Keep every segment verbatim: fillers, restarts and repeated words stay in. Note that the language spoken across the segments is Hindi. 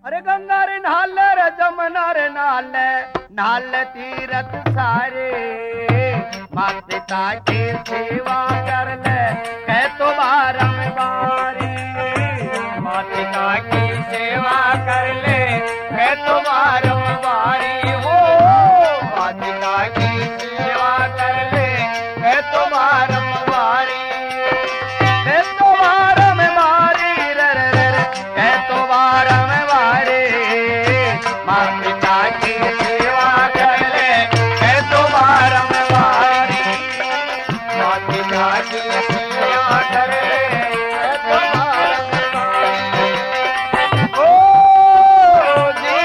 अरे गंगा रे नाल रे जमुना रे नाल नाल तीरथ सारे मात पिता की सेवा कर ले कह तो बारंबारी मात पिता की सेवा कर ले कह तो बारंबारी हो मात पिता की सेवा कर ले कह तो बारंबारी कह तो बारंबारी रे रे रे कह तो बारंबारी मात पिता की सेवा कर ले कह तो बारंबारी मात पिता की सेवा कर ले कह तो बारंबारी ओ जी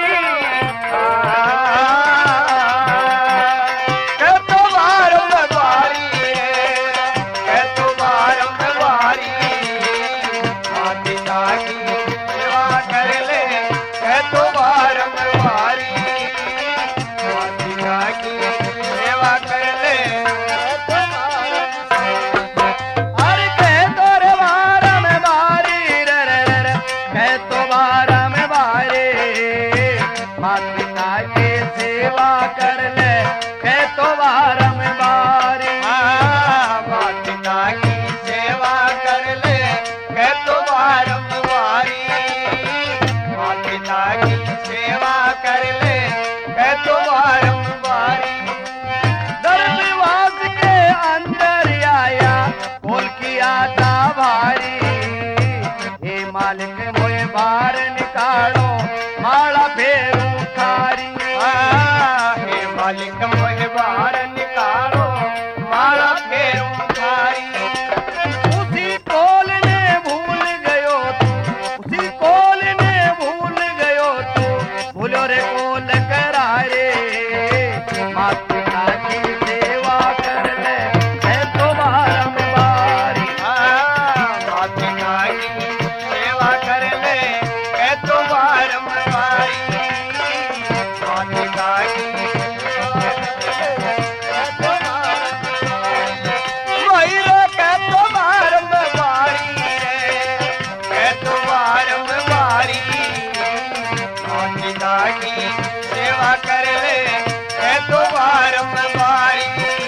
कह तो बारंबारी कह तो बारंबारी मात पिता की सेवा कर ले कह तो बारंबारी मात पिता की सेवा कर ले कह तो अरे कह तो रे बारंबारी रे रे रे रे कह तो बारंबारी मात पिता की सेवा कर ले कह तो बारंबारी मात पिता की सेवा कर ले कह तो बारंबारी मात पिता की सेवा कर ले कह तो बारंबारी गर्भवास के अंदर आया बोल किया था भारी हे मालिक मोए बाहर निकालो माला फेरू थारी हे मालिक मोए बाहर निकालो माला फेरू थारी उसी कोल ने भूल गयो तू उसी कोल ने भूल गयो तू भूलो रे कोल करारे मात पिता की सेवा कर ले कह तो बारंबारी मात पिता की सेवा कर ले कह तो बारंबारी मात पिता की सेवा कर ले कह तो बारंबारी वही रे कह तो बारंबारी रे कह तो बारंबारी मात पिता की सेवा कर ले कह तो बारंबारी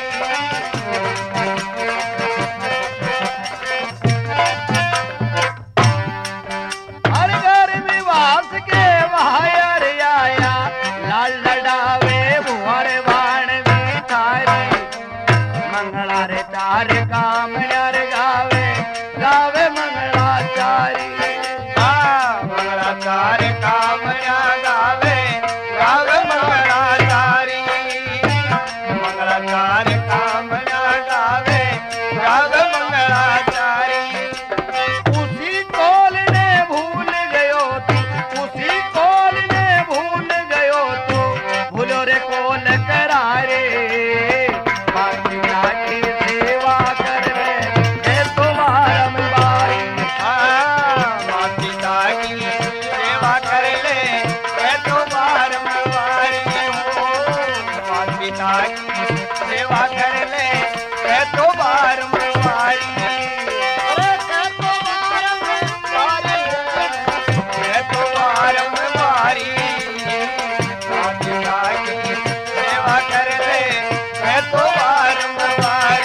हर घर विवास के बाहर आया लाल लडावे भुवर बाण भी थारी मंगला रे तार काम यार गावे गावे मंगलाचारी मंगला तार काम या गावे गावे मंगलाचारी मंगलाचार काम या गावे गावे मंगलाचारी उसी कोल ने भूल गयो तू उसी कोल ने भूल गयो तू भूलो रे कोल करारे मात पिता की सेवा कर ले कह तो बारंबारी मात पिता की सेवा कर ले कह तो बारंबारी मात पिता की सेवा कर ले कह तो बारंबारी अरे कह तो बारंबारी कह तो बारंबारी मात पिता की सेवा कर ले कह तो बारंबारी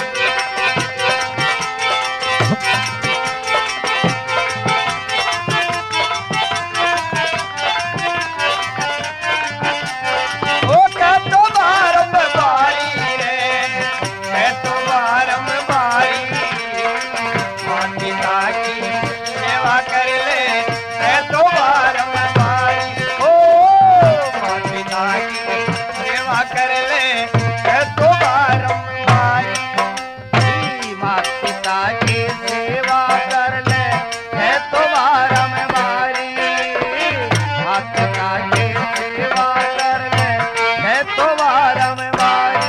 ओ कह तो बारंबारी रे कह तो बारंबारी मात पिता की सेवा कर ले कह तो बारंबारी ओ मात पिता की सेवा कर ले कह तो बारंबारी मात पिता की सेवा कर ले कह तो बारंबारी मात पिता की सेवा कर ले कह तो बारंबारी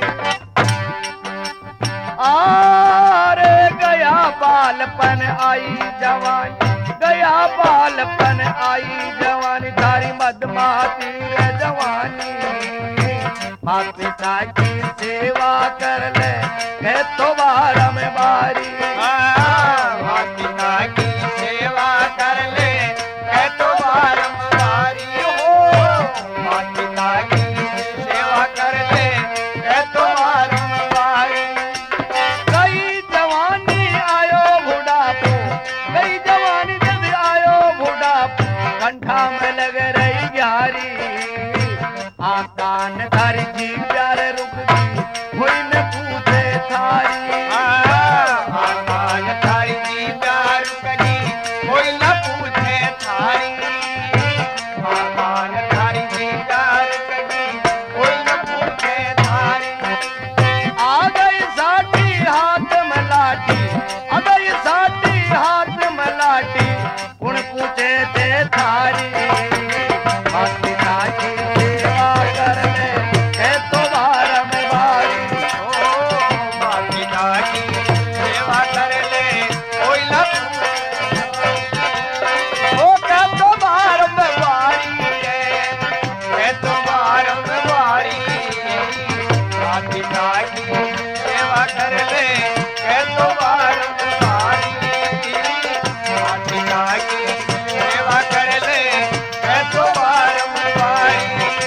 आरे गया बालपन आई जवानी गया बालपन आई जवानी तारी मदमाती रे जवानी मात पिता की सेवा कर ले कह तो बारंबारी मात पिता की सेवा कर ले कह तो खाम लग रही ग्यारी आकान धारी जी प्यार रुक गई कोई न पूछे थारी आकान धारी जी प्यार रुक गई कोई न पूछे थारी आकान धारी जी प्यार रुक गई कोई न पूछे थारी आ गई साटी हाथ मलाटी आ गई साटी हाथ मलाटी उन पूछे थे थारी माती ताकी सेवा कर ले है तो बारम बारी ओ माती ताकी सेवा कर ले कोई न ओ कह तो बारम बारी है तो बारम बारी माती ताकी सेवा कर ले है तो बारम बारी माती ताकी सेवा कर ले है तो बारम बारी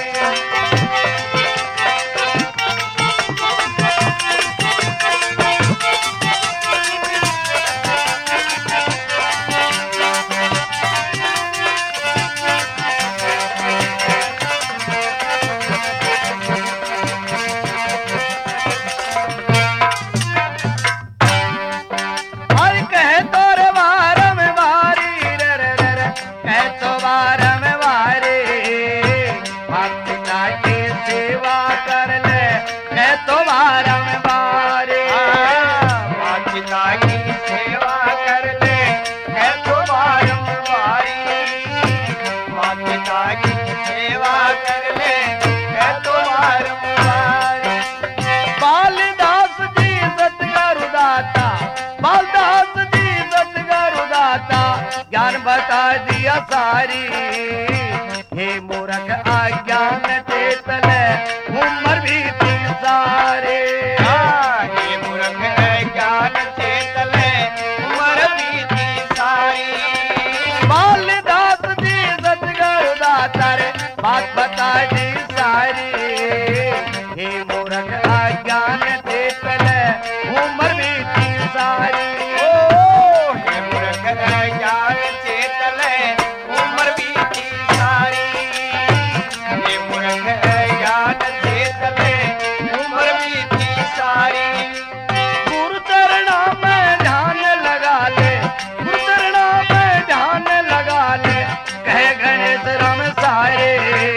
और कहे तो रे बारम बारी रे रे रे रे कहे तो बारम बारी भक्ति की सेवा कर ले कहे तो बारम बारी माती ताकी सेवा कर ले है तो बारम बारी माती ताकी सेवा कर ले है तो बारम बारी बालदास जी सतगुरु दाता बालदास जी सतगुरु दाता ज्ञान बता दिया सारी हे मूर्ख अज्ञान चेतल उम्र भी थी सारे ये मूर्ख है ज्ञान चेतल उम्र बीती सारी बालदास जी सतगुरु दाता रे बात बता दी सारी हे मूर्ख अज्ञान चेतल उम्र भी थी सारी ओ ये मूर्ख है ज्ञान चेतल उम्र बीती सारी ये मूर्ख है ज्ञान चेतल उम्र बीती सारी गुरु चरणा में ध्यान लगा ले गुरु चरणा में ध्यान लगा ले कहे गणेश राम सारे